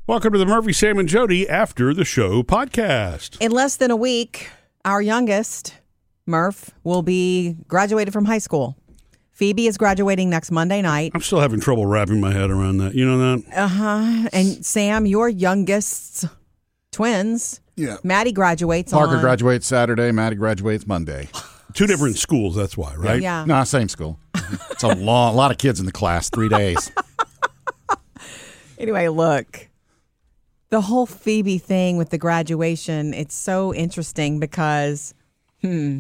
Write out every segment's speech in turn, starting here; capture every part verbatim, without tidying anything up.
Welcome to the Murphy, Sam, and Jody After the Show podcast. In less than a week, our youngest, Murph, will be graduated from high school. Phoebe is graduating next Monday night. I'm still having trouble wrapping my head around that. You know that? Uh-huh. And Sam, your youngest twins, yeah. Maddie graduates Parker on... graduates Saturday, Maddie graduates Monday. Two different schools, that's why, right? Yeah. No, same school. It's a long, a lot of kids in the class, three days. Anyway, look. The whole Phoebe thing with the graduation, it's so interesting because, hmm,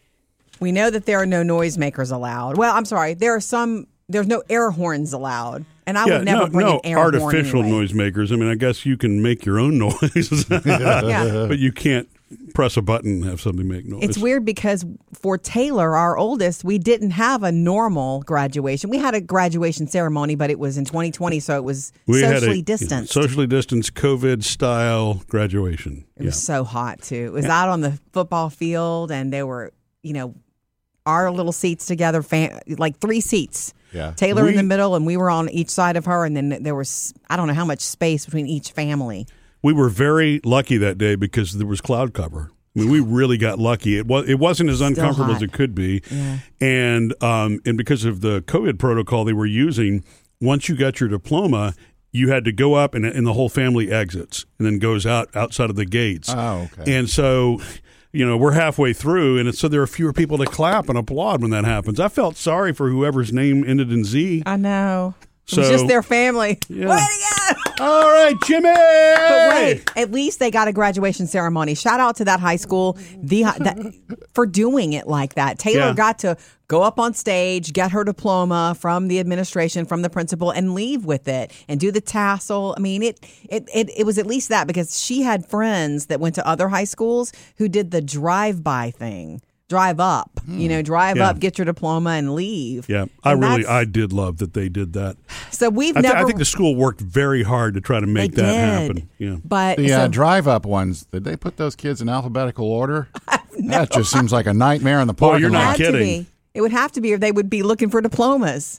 we know that there are no noisemakers allowed. Well, I'm sorry, there are some, there's no air horns allowed. And I yeah, would never no, bring no an air artificial horn anyway. noisemakers. I mean, I guess you can make your own noise, Yeah. but you can't press a button and have something make noise. It's weird because for Taylor, our oldest, we didn't have a normal graduation. We had a graduation ceremony, but it was in twenty twenty, so it was we socially had a, distanced. Yeah, socially distanced, COVID-style graduation. It was so hot, too. It was out on the football field, and there were, you know, our little seats together, fam- like three seats. Yeah. Taylor We- in the middle, and we were on each side of her, and then there was, I don't know how much space between each family. We were very lucky that day because there was cloud cover. I mean, we really got lucky. It was it wasn't as uncomfortable hot. as it could be, Yeah. and um, and because of the COVID protocol they were using, once you got your diploma, you had to go up and, and the whole family exits and then goes out outside of the gates. Oh, okay. And so, you know, we're halfway through, and it's, so there are fewer people to clap and applaud when that happens. I felt sorry for whoever's name ended in Z. I know. It So- was just their family. Yeah. Way to go! All right, Jimmy. But wait, at least they got a graduation ceremony. Shout out to that high school the that, for doing it like that. Taylor Yeah. got to go up on stage, get her diploma from the administration, from the principal, and leave with it and do the tassel. I mean, it it it, it was at least that because she had friends that went to other high schools who did the drive-by thing. Drive up, you know, drive Yeah. up, get your diploma, and leave. Yeah, I And really, that's- I did love that they did that. So we've I, th- never. I think the school worked very hard to try to make they that did, happen. Yeah. But The uh, so- drive-up ones, did they put those kids in alphabetical order? That just seems like a nightmare in the Well, parking you're not lot. had to kidding. be. It would have to be, or they would be looking for diplomas.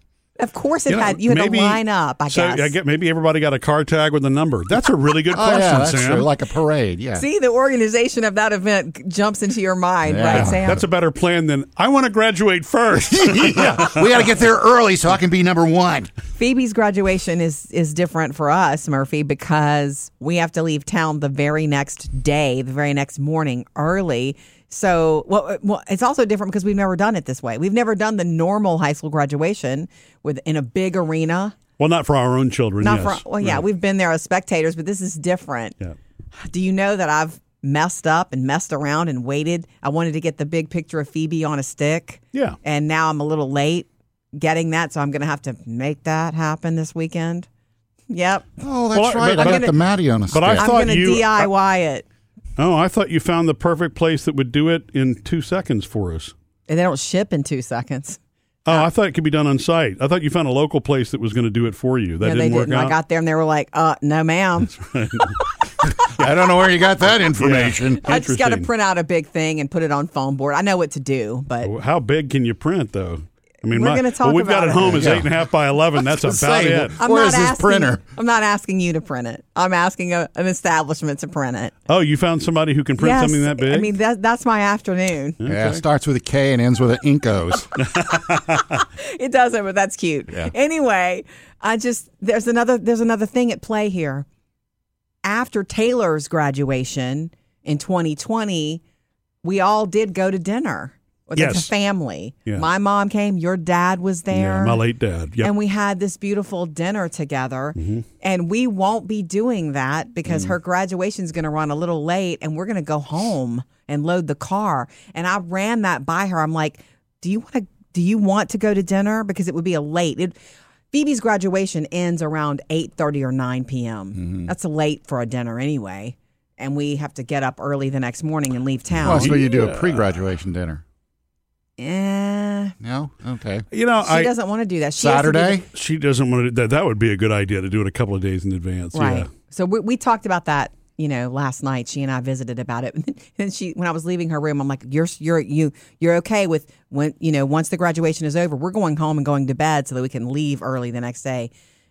Of course, it You know, had. You had maybe- to line up. I so guess. I get maybe everybody got a car tag with a number. That's a really good Oh, question, yeah, that's Sam. true. Like a parade, yeah. See, the organization of that event jumps into your mind, Yeah. right, Sam? That's a better plan than I want to graduate first. yeah. We got to get there early so I can be number one. Phoebe's graduation is is different for us, Murphy, because we have to leave town the very next day, the very next morning, early. So, well, well, it's also different because we've never done it this way. We've never done the normal high school graduation with in a big arena. Well, not for our own children. Not yes. for well, yeah, Right. we've been there as spectators, but this is different. Yeah. Do you know that I've messed up and messed around and waited? I wanted to get the big picture of Phoebe on a stick. Yeah. And now I'm a little late getting that, so I'm going to have to make that happen this weekend. Yep. Oh, that's Well, right. but- I I'm got the Maddie on a stick. I I'm thought going to you- D I Y it. Oh, I thought you found the perfect place that would do it in two seconds for us. And they don't ship in two seconds. Oh, I thought it could be done on site. I thought you found a local place that was going to do it for you. That no, didn't they work didn't. out. I got there and they were like, uh, no, ma'am. I don't know where you got that information. I just got to Interesting. print out a big thing and put it on foam board. I know what to do, but How big can you print, though? I mean, We're my, gonna talk what we've got about at it. home is Yeah. eight and a half by eleven. That's about say, it. I'm Where not is this asking, printer? I'm not asking you to print it. I'm asking a, an establishment to print it. Oh, you found somebody who can print Yes, something that big? I mean, that, that's my afternoon. Yeah, starts with a K and ends with an Incos. It doesn't, but that's cute. Yeah. Anyway, I just there's another there's another thing at play here. After Taylor's graduation in twenty twenty, we all did go to dinner with Yes. the family. Yeah. My mom came, your dad was there. yeah, my late dad. Yep. And we had this beautiful dinner together. Mm-hmm. And we won't be doing that because Mm. her graduation is going to run a little late and we're going to go home and load the car. And I ran that by her. I'm like, do you want to do you want to go to dinner? Because it would be a late. It, Phoebe's graduation ends around eight thirty or nine p.m. Mm-hmm. That's late for a dinner anyway. And we have to get up early the next morning and leave town. Well, so you do a pre-graduation dinner. Eh, No? Okay. you know, she I doesn't want to do that. She has to do Saturday? she doesn't want to. That that would be a good idea to do it a couple of days in advance. Right. Yeah. So we, we talked about that, you know, last night. She and I visited about it. And she, when I was leaving her room, I'm like, "You're you're you you're okay with when you know once the graduation is over, we're going home and going to bed so that we can leave early the next day."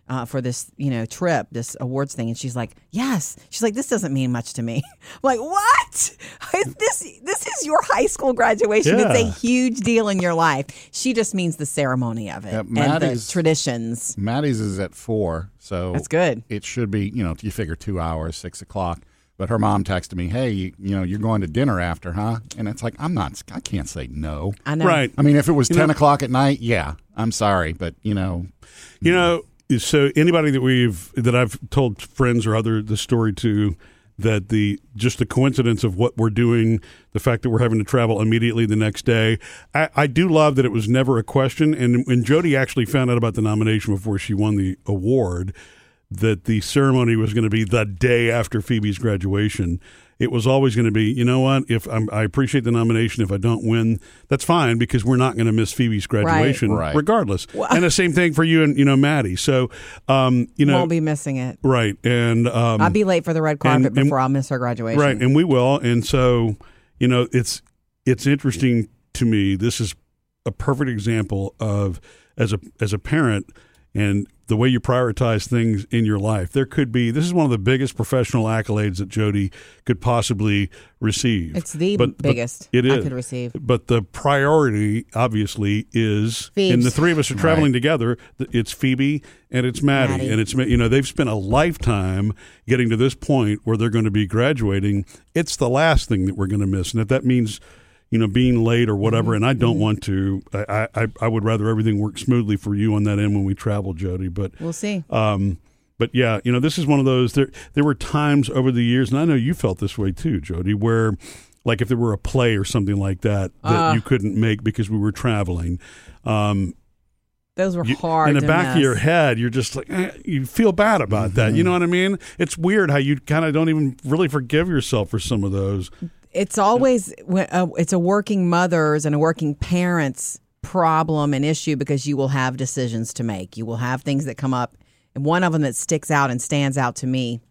uh, for this, you know, trip, this awards thing. And she's like, yes. She's like, this doesn't mean much to me. I'm like, what? This, this is your high school graduation. Yeah. It's a huge deal in your life. She just means the ceremony of it Yeah, and the Maddie's- traditions. Maddie's is at four, so That's good. It should be, you know, you figure two hours, six o'clock. But her mom texted me, "Hey, you, you know, you're going to dinner after, huh?" And it's like, I'm not. I can't say no. I know. Right. I mean, if it was You ten know- o'clock at night, yeah, I'm sorry, but you know, You know, so anybody that we've that I've told friends or other the story to, that the just the coincidence of what we're doing, the fact that we're having to travel immediately the next day, I, I do love that it was never a question. And when Jody actually found out about the nomination before she won the award, that the ceremony was going to be the day after Phoebe's graduation. It was always going to be, you know what, if I'm, I appreciate the nomination, if I don't win, that's fine because we're not going to miss Phoebe's graduation Right. regardless. And the same thing for you and, you know, Maddie. So, um, you know. Won't be missing it. Right. And um, I'll be late for the red carpet and- and- before I'll miss her graduation. right. And we will. And so, you know, it's it's interesting to me. This is a perfect example of as a as a parent and the way you prioritize things in your life. There could be, this is one of the biggest professional accolades that Jody could possibly receive. It's the But- but biggest it I is. could receive. But the priority, obviously, is, Phoebes. and the three of us are traveling Right. together. th- It's Phoebe and it's Maddie. Maddie. And it's, you know, they've spent a lifetime getting to this point where they're going to be graduating. It's the last thing that we're going to miss. And if that means, you know, being late or whatever, and I don't want to, I, I, I would rather everything work smoothly for you on that end when we travel, Jody. But We'll see. um, but yeah, you know, this is one of those. There, there were times over the years, and I know you felt this way too, Jody, where, like, if there were a play or something like that that Uh. you couldn't make because we were traveling, um, Those were you- hard in the to back miss. of your head, you're just like, eh, you feel bad about that. You know what I mean? It's weird how you kind of don't even really forgive yourself for some of those. It's always uh, it's a working mother's and a working parent's problem and issue because you will have decisions to make. You will have things that come up. And one of them that sticks out and stands out to me,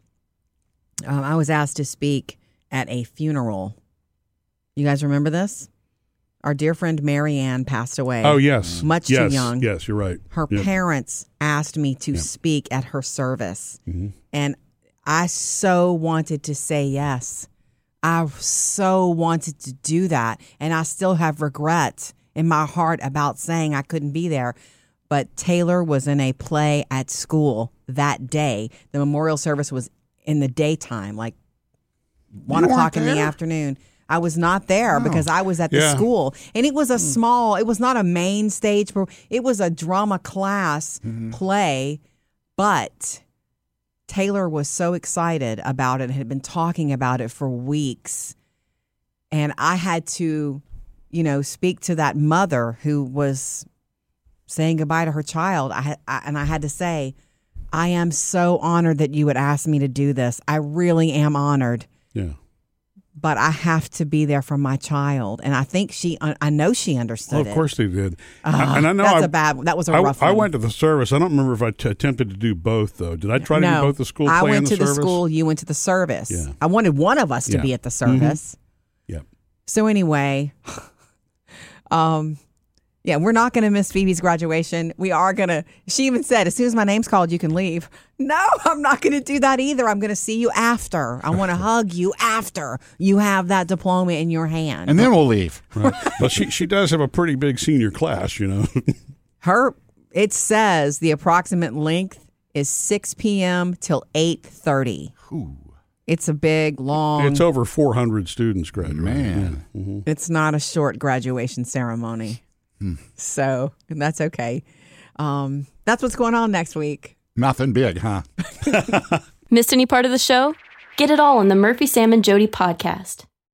um, I was asked to speak at a funeral. You guys remember this? Our dear friend Mary Ann passed away. Oh, yes. Much yes, too young. Yes, you're right. Her Yep. parents asked me to Yeah. speak at her service. Mhm. And I so wanted to say yes. I so wanted to do that. And I still have regret in my heart about saying I couldn't be there. But Taylor was in a play at school that day. The memorial service was in the daytime, like one You weren't o'clock in the there? afternoon. I was not there because I was at the Yeah. school. And it was a small, it was not a main stage, pro- it was a drama class play. But Taylor was so excited about it and had been talking about it for weeks. And I had to, you know, speak to that mother who was saying goodbye to her child. I, had, I and I had to say, I am so honored that you would ask me to do this. I really am honored. Yeah. But I have to be there for my child. And I think she, I know she understood Well, of it. course they did. Ah, and I know that's I, a bad, that was a I, rough I one. went to the service. I don't remember if I t- attempted to do both, though. Did I try to no, do both the school play I went and the to service? the school, you went to the service. Yeah. I wanted one of us to Yeah. be at the service. Yeah. So anyway, um, yeah, we're not going to miss Phoebe's graduation. We are going to, she even said, as soon as my name's called, you can leave. No, I'm not going to do that either. I'm going to see you after. I want to hug you after you have that diploma in your hand. and then we'll leave. Right. But she, she does have a pretty big senior class, you know. Her, it says the approximate length is six p.m. till eight thirty. Ooh, It's a big, long, It's over four hundred students graduating. man. Yeah. Mhm. it's not a short graduation ceremony. So that's okay. Um, that's what's going on next week. Nothing big, huh? Missed any part of the show? Get it all on the Murphy, Sam, and Jody podcast.